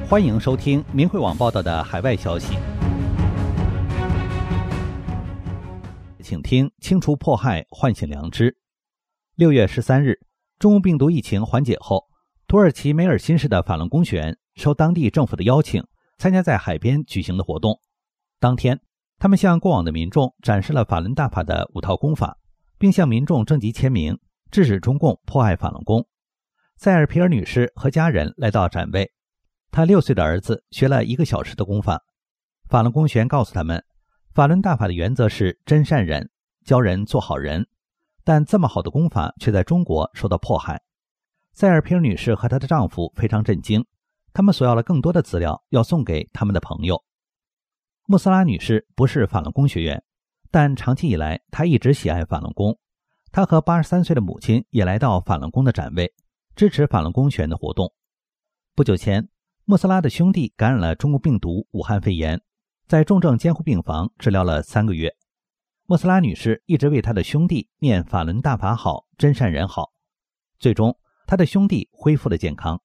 欢迎收听明慧网报道的海外消息。请听清除迫害，唤醒良知。6月13日，中共病毒疫情缓解后，土耳其梅尔辛市的法轮功学员受当地政府的邀请，参加在海边举行的活动。当天，他们向过往的民众展示了法轮大法的5套功法，并向民众征集签名，制止中共迫害法轮功。塞尔皮尔女士和家人来到展位，她6岁的儿子学了1个小时的功法。法轮功学员告诉他们，法轮大法的原则是真善忍，教人做好人，但这么好的功法却在中国受到迫害。塞尔皮尔女士和她的丈夫非常震惊，他们索要了更多的资料，要送给他们的朋友。穆斯拉女士不是法轮功学员，但长期以来她一直喜爱法轮功。她和83岁的母亲也来到法轮功的展位，支持法轮功学员的活动。不久前，穆斯拉的兄弟感染了中共病毒武汉肺炎，在重症监护病房治疗了3个月。穆斯拉女士一直为她的兄弟念法轮大法好，真善人好。最终，她的兄弟恢复了健康。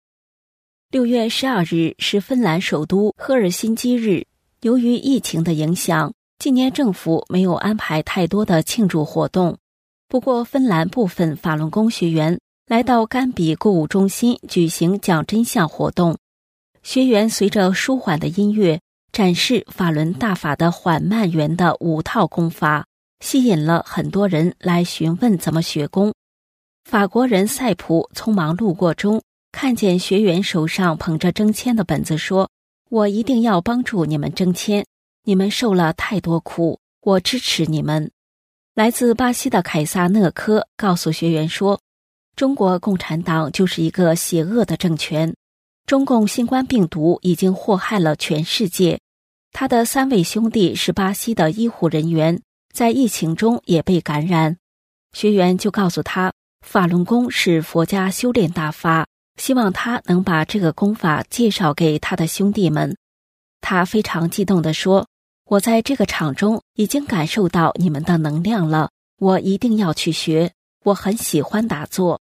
6月12日是芬兰首都赫尔辛基日。由于疫情的影响，今年政府没有安排太多的庆祝活动。不过，芬兰部分法轮功学员来到甘比购物中心举行讲真相活动。学员随着舒缓的音乐展示法轮大法的缓慢圆的5套功法，吸引了很多人来询问怎么学功。法国人塞普匆忙路过中，看见学员手上捧着征签的本子，说：“我一定要帮助你们征签，你们受了太多苦，我支持你们。”来自巴西的凯撒讷科告诉学员说，中国共产党就是一个邪恶的政权，中共新冠病毒已经祸害了全世界。他的3位兄弟是巴西的医护人员，在疫情中也被感染。学员就告诉他，法轮功是佛家修炼大法，希望他能把这个功法介绍给他的兄弟们。他非常激动地说，我在这个场中已经感受到你们的能量了，我一定要去学，我很喜欢打坐。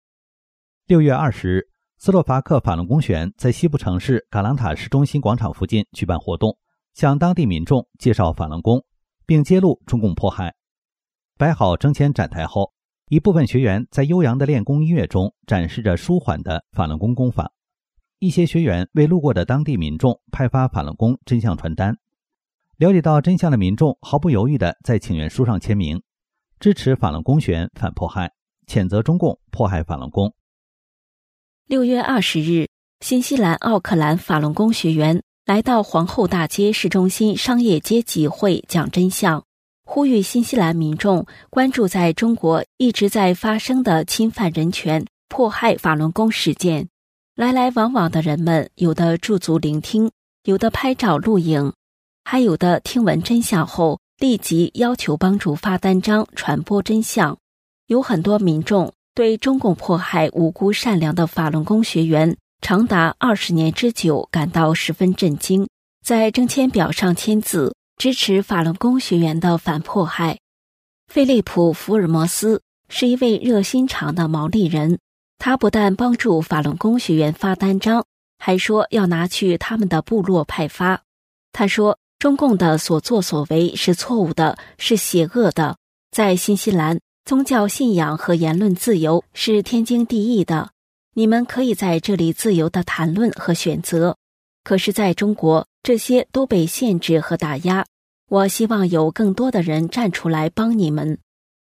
6月20日，斯洛伐克法轮功学员在西部城市嘎朗塔市中心广场附近举办活动，向当地民众介绍法轮功，并揭露中共迫害。摆好征签展台后，一部分学员在悠扬的练功音乐中展示着舒缓的法轮功功法。一些学员为路过的当地民众派发法轮功真相传单。了解到真相的民众毫不犹豫地在请愿书上签名，支持法轮功学员反迫害，谴责中共迫害法轮功。 6月20日，新西兰奥克兰法轮功学员来到皇后大街市中心商业街集会讲真相，呼吁新西兰民众关注在中国一直在发生的侵犯人权、迫害法轮功事件。来来往往的人们，有的驻足聆听，有的拍照录影，还有的听闻真相后立即要求帮助发单张传播真相。有很多民众对中共迫害无辜善良的法轮功学员长达20年之久感到十分震惊，在征签表上签字，支持法轮功学员的反迫害。菲利普·福尔摩斯是一位热心肠的毛利人，他不但帮助法轮功学员发单张，还说要拿去他们的部落派发。他说，中共的所作所为是错误的，是邪恶的。在新西兰，宗教信仰和言论自由是天经地义的，你们可以在这里自由地谈论和选择。可是在中国，这些都被限制和打压。我希望有更多的人站出来帮你们。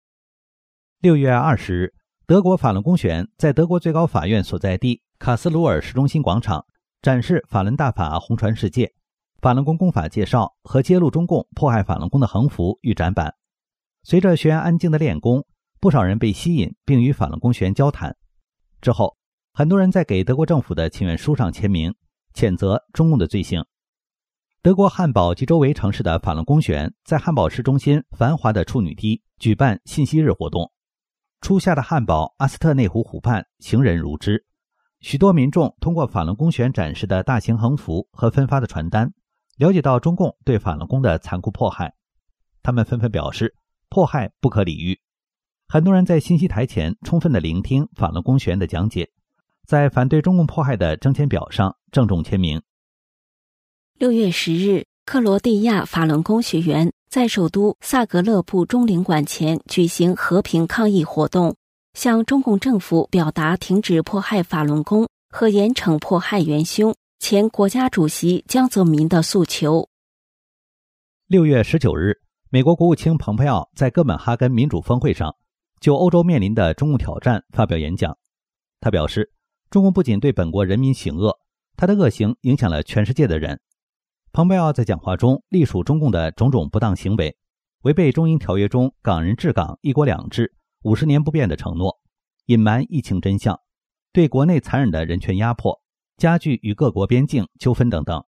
6月20日，德国法轮功学员在德国最高法院所在地卡斯鲁尔市中心广场展示法轮大法红传世界、法轮功功法介绍和揭露中共迫害法轮功的横幅与展板。随着学员安静的练功，不少人被吸引并与法轮功学员交谈。之后，很多人在给德国政府的请愿书上签名，谴责中共的罪行。德国汉堡及周围城市的法轮功学员在汉堡市中心繁华的处女地举办信息日活动。初夏的汉堡阿斯特内湖湖畔行人如织，许多民众通过法轮功学员展示的大型横幅和分发的传单，了解到中共对法轮功的残酷迫害。他们纷纷表示，迫害不可理喻。很多人在信息台前充分地聆听法轮功学员的讲解，在反对中共迫害的征签表上郑重签名。 6月10日，克罗地亚法轮功学员在首都萨格勒布中领馆前举行和平抗议活动，向中共政府表达停止迫害法轮功和严惩迫害元凶前国家主席江泽民的诉求。 6月19日，美国国务卿蓬佩奥在哥本哈根民主峰会上就欧洲面临的中共挑战发表演讲。他表示，中共不仅对本国人民行恶，他的恶行影响了全世界的人。蓬佩奥在讲话中隶属中共的种种不当行为，违背中英条约中港人治港、一国两制50年不变的承诺，隐瞒疫情真相，对国内残忍的人权压迫，加剧与各国边境纠纷等等。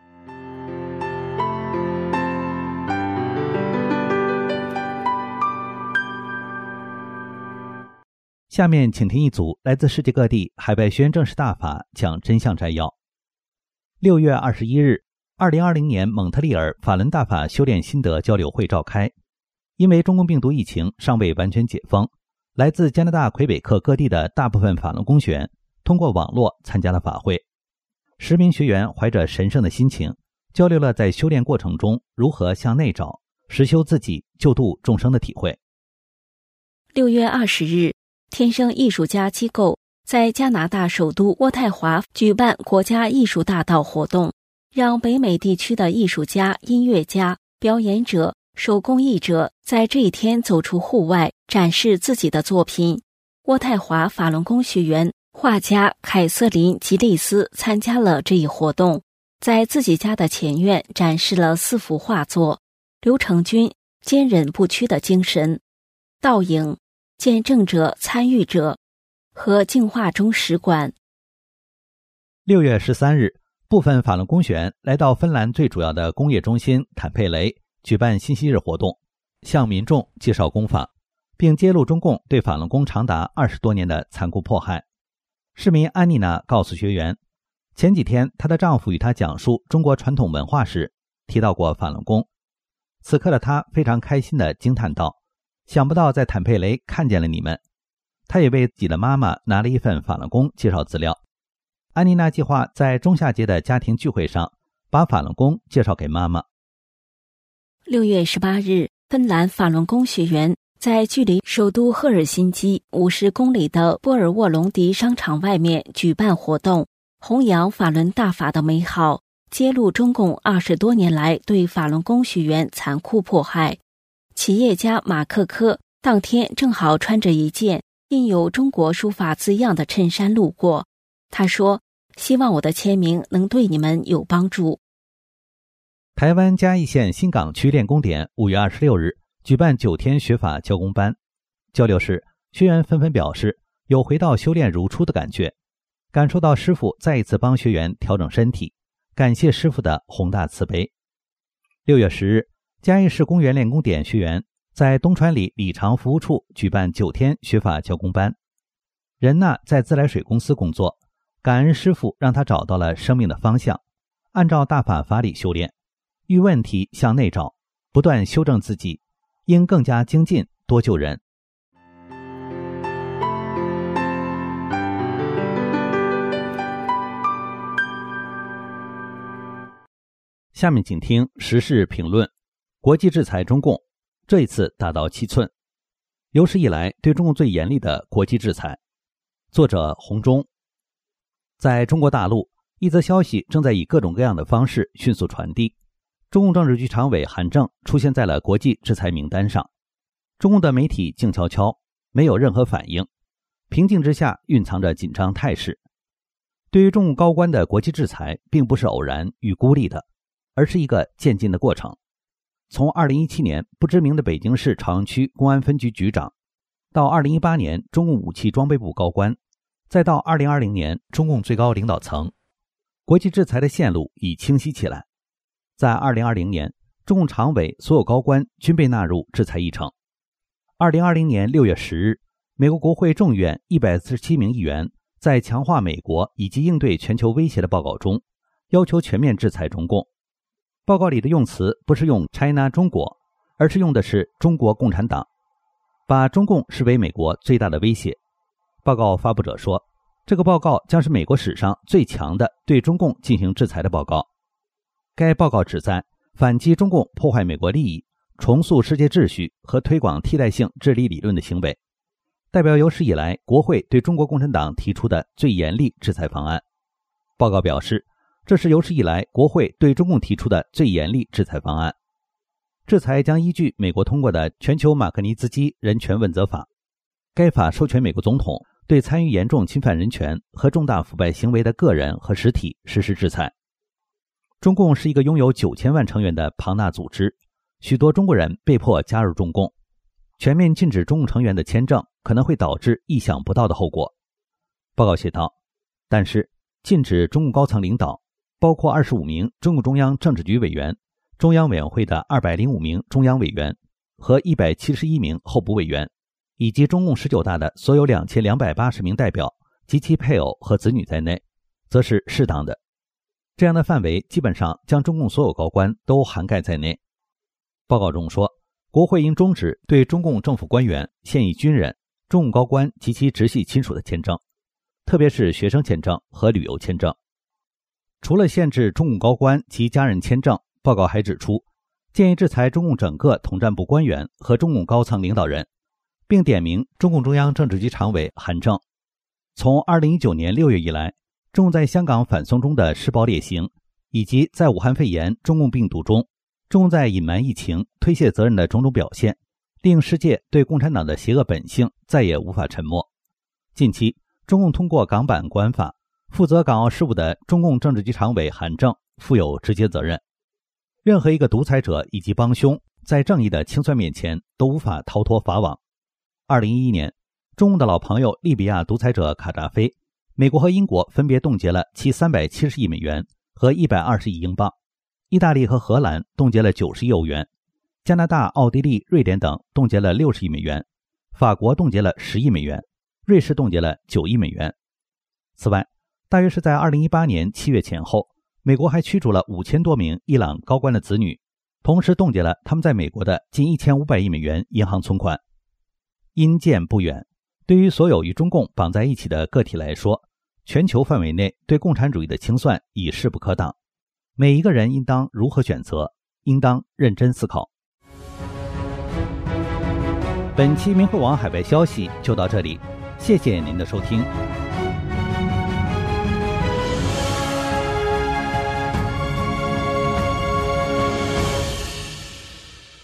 下面请听一组来自世界各地海外学院正式大法讲真相摘要。6月21日，2020年蒙特利尔法轮大法修炼心得交流会召开。因为中共病毒疫情尚未完全解封，来自加拿大魁北克各地的大部分法轮功学员通过网络参加了法会。10名学员怀着神圣的心情，交流了在修炼过程中如何向内找，实修自己，救度众生的体会。 6月20日，天生艺术家机构在加拿大首都渥太华举办国家艺术大道活动，让北美地区的艺术家、音乐家、表演者、手工艺者在这一天走出户外，展示自己的作品。渥太华法轮功学员画家凯瑟琳·吉利斯参加了这一活动，在自己家的前院展示了4幅画作：刘成军坚忍不屈的精神、倒影、见证者、参与者和净化中使馆。 6月13日，部分法轮功学员来到芬兰最主要的工业中心坦佩雷举办信息日活动，向民众介绍功法，并揭露中共对法轮功长达20多年的残酷迫害。市民安妮娜告诉学员，前几天她的丈夫与她讲述中国传统文化时提到过法轮功，此刻的她非常开心地惊叹道，想不到在坦佩雷看见了你们。她也为自己的妈妈拿了一份法轮功介绍资料。安妮娜计划在中夏节的家庭聚会上把法轮功介绍给妈妈。 6月18日，芬兰法轮功学员在距离首都赫尔辛基50公里的波尔沃隆迪商场外面举办活动，弘扬法轮大法的美好，揭露中共20多年来对法轮功学员残酷迫害。企业家马克科当天正好穿着一件印有中国书法字样的衬衫路过，他说，希望我的签名能对你们有帮助。 台湾嘉义县新港区练功点5月26日举办9天学法教功班，交流时学员纷纷表示有回到修炼如初的感觉，感受到师父再一次帮学员调整身体，感谢师父的宏大慈悲。6月10日，嘉义市公园练功点学员在东川里里长服务处举办9天学法教功班。任娜在自来水公司工作，感恩师父让她找到了生命的方向，按照大法法理修炼，遇问题向内找，不断修正自己，应更加精进，多救人。下面请听时事评论。国际制裁中共，这一次达到7寸，有史以来对中共最严厉的国际制裁。作者洪忠。在中国大陆，一则消息正在以各种各样的方式迅速传递。中共政治局常委韩正出现在了国际制裁名单上，中共的媒体静悄悄，没有任何反应，平静之下蕴藏着紧张态势。对于中共高官的国际制裁并不是偶然与孤立的，而是一个渐进的过程。从2017年不知名的北京市朝阳区公安分局局长，到2018年中共武器装备部高官，再到2020年中共最高领导层，国际制裁的线路已清晰起来。在2020年，中共常委所有高官均被纳入制裁议程。2020年6月10日，美国国会众议院147名议员在强化美国以及应对全球威胁的报告中，要求全面制裁中共。报告里的用词不是用 China 中国，而是用的是中国共产党，把中共视为美国最大的威胁。报告发布者说， 这个报告将是美国史上最强的对中共进行制裁的报告。该报告旨在反击中共破坏美国利益、重塑世界秩序和推广替代性治理理论的行为，代表有史以来国会对中国共产党提出的最严厉制裁方案。报告表示，这是有史以来国会对中共提出的最严厉制裁方案。制裁将依据美国通过的全球马格尼兹基人权问责法，该法授权美国总统对参与严重侵犯人权和重大腐败行为的个人和实体实施制裁。中共是一个拥有9000万成员的庞大组织，许多中国人被迫加入中共。全面禁止中共成员的签证可能会导致意想不到的后果。报告写道，但是禁止中共高层领导，包括25名中共中央政治局委员、中央委员会的205名中央委员和171名候补委员，以及中共19大的所有2280名代表及其配偶和子女在内，则是适当的。这样的范围基本上将中共所有高官都涵盖在内。报告中说，国会应终止对中共政府官员、现役军人、中共高官及其直系亲属的签证，特别是学生签证和旅游签证。除了限制中共高官及家人签证，报告还指出，建议制裁中共整个统战部官员和中共高层领导人，并点名中共中央政治局常委韩正。从2019年6月以来，中共在香港反送中的施暴劣行，以及在武汉肺炎中共病毒中，中共在隐瞒疫情、推卸责任的种种表现，令世界对共产党的邪恶本性再也无法沉默。近期，中共通过港版国安法，负责港澳事务的中共政治局常委韩正负有直接责任。任何一个独裁者以及帮凶，在正义的清算面前都无法逃脱法网。2011年，中共的老朋友利比亚独裁者卡扎菲，美国和英国分别冻结了其370亿美元和120亿英镑，意大利和荷兰冻结了90亿欧元，加拿大、奥地利、瑞典等冻结了60亿美元，法国冻结了10亿美元，瑞士冻结了9亿美元。此外，大约是在2018年7月前后，美国还驱逐了5000多名伊朗高官的子女，同时冻结了他们在美国的近1500亿美元银行存款。因见不远，对于所有与中共绑在一起的个体来说，全球范围内对共产主义的清算已势不可挡。每一个人应当如何选择，应当认真思考。本期明慧网海外消息就到这里，谢谢您的收听。